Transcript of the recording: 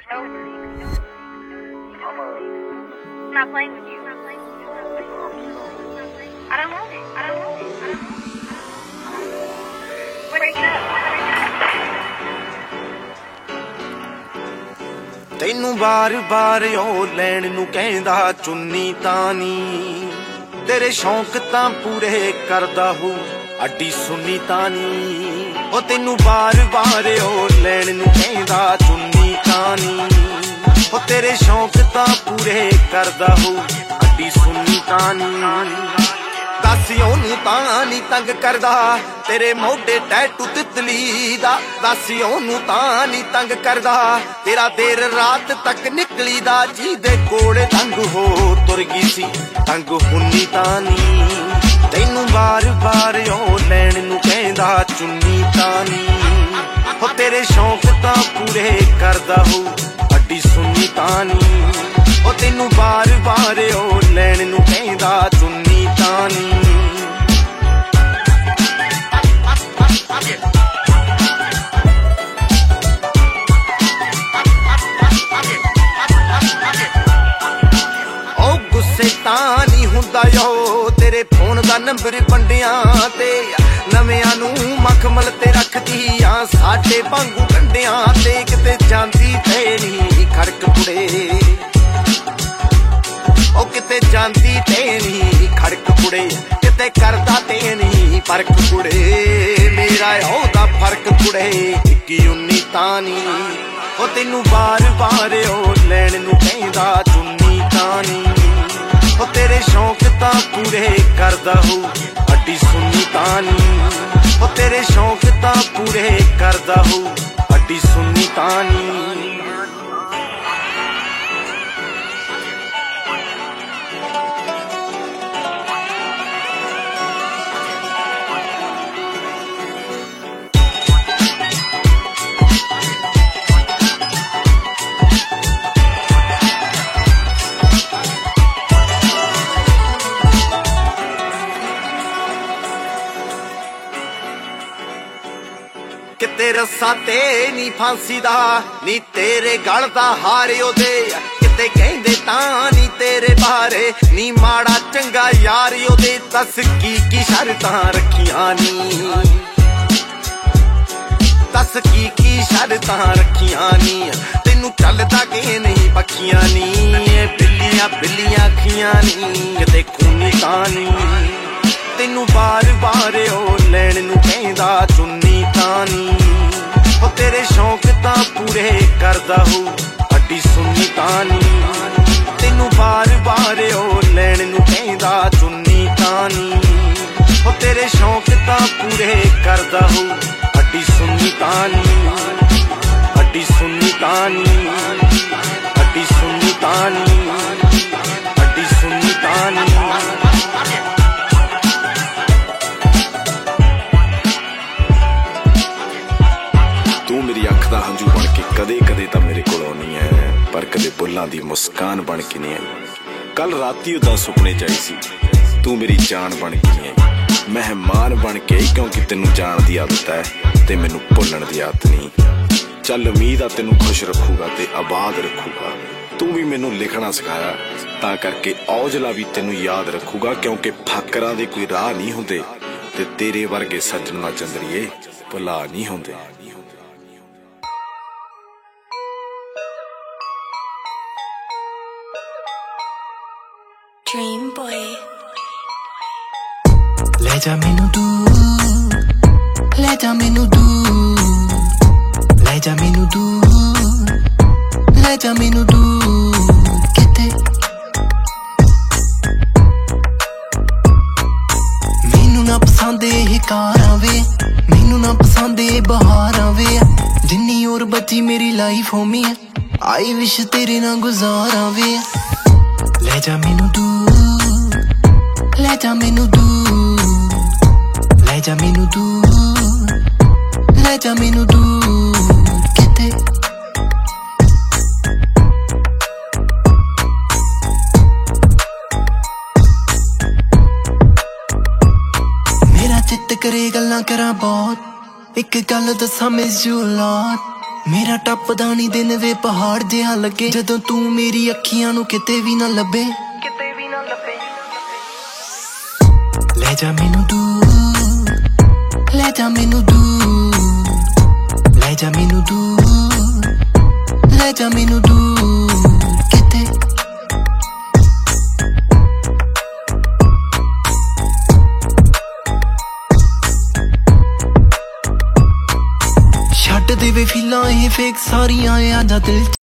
over. I'm not playing with you. I don't want it. Break it up. ਤੈਨੂੰ ਬਾਰ-ਬਾਰ ਉਹ ਲੈਣ ਨੂੰ ਕਹਿੰਦਾ ਚੁੰਨੀ ਤਾਂ ਨੀ ਤੇਰੇ ਸ਼ੌਂਕ ਤਾਂ ਪੂਰੇ ਕਰਦਾ ਹੂੰ ਅੱਡੀ ਸੁੰਨੀ ਤਾਂ ਨੀ ਉਹ ਤੈਨੂੰ ਬਾਰ-ਬਾਰ ਉਹ ਲੈਣ ਨੂੰ ਕਹਿੰਦਾ ਚੁੰਨੀ ਤਾਂ ਨੀ ਉਹ ਤੇਰੇ ਸ਼ੌਂਕ ਤਾਂ ਪੂਰੇ ਕਰਦਾ ਹੂੰ ਅੱਡੀ ਸੁੰਨੀ ਤਾਂ ਨੀ ਦੱਸ ਉਹਨੂੰ ਤਾਂ ਨੀ ਤੰਗ ਕਰਦਾ ਤੇਰੇ ਮੋਢੇ ਟੈਟੂ ਤਿਤਲੀ ਦਾ ਦੱਸ ਉਹਨੂੰ ਤਾਂ ਨੀ ਤੰਗ ਕਰਦਾ ਤੇਰਾ ਦੇਰ ਰਾਤ ਤੱਕ ਨਿਕਲੀ ਦਾ ਜਿਹਦੇ ਕੋਲ ਤੰਗ ਹੋ ਤੁਰ ਗਈ ਸੀ ਤੰਗ ਹੁੰਨੀ ਤਾਂ ਨੀ ਤੈਨੂੰ ਬਾਰ-ਬਾਰ ਉਹ ਲੈਣ ਨੂੰ ਕਹਿੰਦਾ ਚੁੰਨੀ ਤਾਂ ਨੀ ਉਹ ਤੇਰੇ ਸ਼ੌਂਕ ਤਾਂ ਪੂਰੇ ਕਰਦਾ ਹੋ ਅੱਡੀ ਸੁੰਨੀ ਤਾਂ ਨੀ ਉਹ ਤੈਨੂੰ ਬਾਰ-ਬਾਰ ਉਹ ਲੈਣ ਨੂੰ ਕਹਿੰਦਾ ਚੁੰਨੀ ਤਾਂ ਨੀ ਤਾਂ ਨੀ ਹੁੰਦਾ ਯੋ ਤੇਰੇ ਫੋਨ ਦਾ ਨੰਬਰ ਵੰਡਿਆਂ ਤੇ ਨਵਿਆਂ ਨੂੰ ਮਖਮਲ ਤੇ ਰੱਖਦੀ ਆ ਸਾਡੇ ਵਾਂਗੂ ਕੰਡਿਆਂ ਤੇ ਕਿਤੇ ਜਾਂਦੀ ਤੇ ਨੀ ਖੜਕ ਕੁੜੇ ਉਹ ਕਿਤੇ ਜਾਂਦੀ ਤੇ ਨੀ ਖੜਕ ਕੁੜੇ ਕਿਤੇ ਕਰਦਾ ਤੇ ਨੀ ਫਰਕ ਕੁੜੇ ਮੇਰਾ ਉਹਦਾ ਫਰਕ ਕੁੜੇ 21 ਤਾਂ ਨੀ ਉਹ ਤੈਨੂੰ ਬਾਰ-ਬਾਰ ਉਹ ਲੈਣ ਨੂੰ ਕਹਿੰਦਾ ਚੁੰਨੀ ਤਾਂ ਨੀ ਉਹ ਤੇਰੇ ਸ਼ੌਂਕ ਤਾਂ ਪੂਰੇ ਕਰਦਾ ਹੋ ਅੱਡੀ ਸੁੰਨੀ ਤਾਂ ਨੀ ਉਹ ਤੇਰੇ ਸ਼ੌਂਕ ਤਾਂ ਪੂਰੇ ਕਰਦਾ ਹੋ ਅੱਡੀ ਸੁੰਨੀ ਤਾਂ ਨੀ ਕਿਤੇ ਰੱਸਾ ਤੇ ਨੀ ਫਾਂਸੀ ਦਾ ਨੀ ਤੇਰੇ ਗਲ ਦਾ ਹਾਰ ਉਹਦੇ ਕਿਤੇ ਕਹਿੰਦੇ ਤਾਂ ਨੀ ਤੇਰੇ ਬਾਰੇ ਨੀ ਮਾੜਾ ਚੰਗਾ ਯਾਰ ਉਹਦੇ ਦੱਸ ਕੀ ਸ਼ਰਤਾਂ ਰੱਖੀਆਂ ਨੀ ਦੱਸ ਕੀ ਸ਼ਰਤਾਂ ਰੱਖੀਆਂ ਨੀ ਤੈਨੂੰ ਚੱਲਦਾ ਕਿ ਨਹੀਂ ਪੱਖੀਆਂ ਨੀ ਬਿੱਲੀਆਂ ਅੱਖੀਆਂ ਨੀ ਕਿਤੇ ਖੂਨੀ ਤਾਂ ਨੀ ਤੈਨੂੰ ਬਾਰ-ਬਾਰ ਉਹ ਲੈਣ ਨੂੰ ਕਹਿੰਦਾ ਚੁੰਨੀ ਤਾਂ ਨੀ ਉਹ ਤੇਰੇ ਸ਼ੌਂਕ ਤਾਂ ਪੂਰੇ ਕਰਦਾ ਹੋ ਅੱਡੀ ਸੁੰਨੀ ਤਾਂ ਨੀ ਤੈਨੂੰ ਬਾਰ-ਬਾਰ ਉਹ ਲੈਣ ਨੂੰ ਕਹਿੰਦਾ ਚੁੰਨੀ ਤਾਂ ਨੀ ਉਹ ਤੇਰੇ ਸ਼ੌਂਕ ਤਾਂ ਪੂਰੇ ਕਰਦਾ ਹੋ ਅੱਡੀ ਸੁੰਨੀ ਤਾਂ ਨੀ ਅੱਡੀ ਸੁੰਨੀ ਤਾਂ ਨੀ ਅੱਡੀ ਸੁੰਨੀ ਤਾਂ ਨੀ ਅੱਡੀ ਸੁੰਨੀ ਤਾਂ ਨੀ ਤੂੰ ਮੇਰੀ ਅੱਖ ਦਾ ਹੰਝੂ ਬਣ ਕੇ ਕਦੇ ਤਾਂ ਮੇਰੇ ਕੋਲ ਆਉਣੀ ਐ ਪਰ ਕਦੇ ਬੁੱਲਾਂ ਦੀ ਮੁਸਕਾਨ ਬਣ ਕੇ ਨਹੀਂ ਆਈ ਕੱਲ ਰਾਤੀ ਉਦਾਂ ਸੁਪਨੇ ਚ ਆਈ ਸੀ ਤੂੰ ਮੇਰੀ ਜਾਨ ਬਣ ਕੇ ਨਹੀਂ ਆਈ ਮਹਿਮਾਨ ਬਣ ਕੇ ਆਈ ਕਿਉਂਕਿ ਤੈਨੂੰ ਜਾਣ ਦੀ ਆਦਤ ਐ ਤੇ ਮੈਨੂੰ ਭੁੱਲਣ ਦੀ ਆਦਤ ਨਹੀਂ ਚੱਲ ਉਮੀਦ ਆ ਤੈਨੂੰ ਖੁਸ਼ ਰੱਖੂਗਾ ਤੇ ਆਬਾਦ ਰੱਖੂਗਾ ਤੂੰ ਵੀ ਮੈਨੂੰ ਲਿਖਣਾ ਸਿਖਾਇਆ ਤਾਂ ਕਰਕੇ ਔਜਲਾ ਵੀ ਤੈਨੂੰ ਯਾਦ ਰੱਖੂਗਾ ਕਿਉਂਕਿ ਫਾਕਰਾਂ ਦੇ ਕੋਈ ਰਾਹ ਨਹੀਂ ਹੁੰਦੇ ਤੇ ਤੇਰੇ ਵਰਗੇ ਸੱਜਣ ਨਾ ਚੰਦਰੀਏ ਭੁਲਾ ਨਹੀਂ ਹੁੰਦੇ Dream boy ਲੈ ਜਾ ਮੈਨੂੰ ਦੂਰ ਲੈ ਜਾ ਮੈਨੂੰ ਦੂਰ ਲੈ ਜਾ ਮੈਨੂੰ ਦੂਰ ਲੈ ਜਾ ਮੈਨੂੰ ਦੂਰ ਕਿਤੇ ਮੈਨੂੰ ਨਾ ਪਸੰਦ ਇਹ ਕਾਰਾਂ ਵੇ ਮੈਨੂੰ ਨਾ ਪਸੰਦ ਇਹ ਬਹਾਰਾਂ ਵੇ ਜਿੰਨੀ ਹੋਰ ਬਚੀ ਮੇਰੀ ਲਾਈਫ ਹੋਮੀ ਆਈ ਵਿਸ਼ ਤੇਰੇ ਨਾਲ ਗੁਜ਼ਾਰਾਂ ਵੇ ਲੈ ਜਾ ਮੈਨੂੰ ਦੂਰ ਲੈ ਜਾ ਮੈਨੂੰ ਦੂਰ ਲੈ ਜਾ ਮੈਨੂੰ ਦੂਰ ਲੈ ਜਾ ਮੈਨੂੰ ਦੂਰ ਕਿਤੇ ਮੇਰਾ ਚਿੱਤ ਕਰੇ ਗੱਲਾਂ ਕਰਾਂ ਬਹੁਤ ਇੱਕ ਗੱਲ ਦੱਸਾਂ ਮਿਸ ਯੂ ਲੋਟ ਮੇਰਾ ਟੱਪਦਾ ਨੀ ਦਿਨ ਵੇ ਪਹਾੜ ਜਿਹਾ ਲੱਗੇ ਜਦੋਂ ਤੂੰ ਮੇਰੀ ਅੱਖੀਆਂ ਨੂੰ ਕਿਤੇ ਵੀ ਨਾ ਲੱਭੇ ਲੈ ਜਾ ਮੈਨੂੰ ਦੂਰ ਲੈ ਜਾ ਮੈਨੂੰ ਦੂਰ ਲੈ ਜਾ ਮੈਨੂੰ ਦੂਰ ਲੈ ਜਾ ਮੈਨੂੰ ਦੂਰ ਕਿਤੇ ਛੱਡ ਦੇਵੇ ਫਿਲਾਂ ਇਹ ਫੇਕ ਸਾਰੀਆਂ ਆ ਜਾ ਦਿਲ